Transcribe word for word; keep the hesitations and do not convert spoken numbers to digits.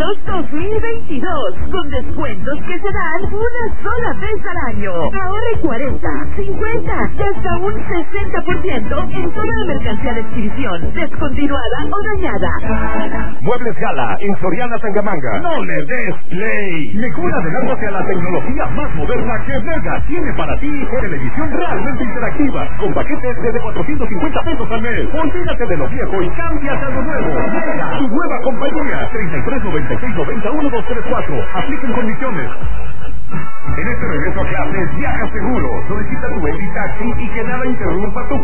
Regalos dos mil veintidós, con descuentos que se dan una sola vez al año. Ahorre cuarenta, cincuenta y hasta un sesenta por ciento en toda la mercancía de exhibición, descontinuada o dañada. Muebles Gala, en Soriana Tangamanga. No le des play. Mejor adelante hacia la tecnología más moderna que Mega tiene para ti. Televisión realmente interactiva, con paquetes desde cuatrocientos cincuenta pesos al mes. Olvídate de lo viejo y cambias a lo nuevo. Mega, tu nueva compañía. treinta y tres noventa y seis noventa uno dos tres cuatro. Apliquen condiciones. En este regreso a clases, viaja seguro. Solicita tu Baby Taxi y que nada interrumpa tu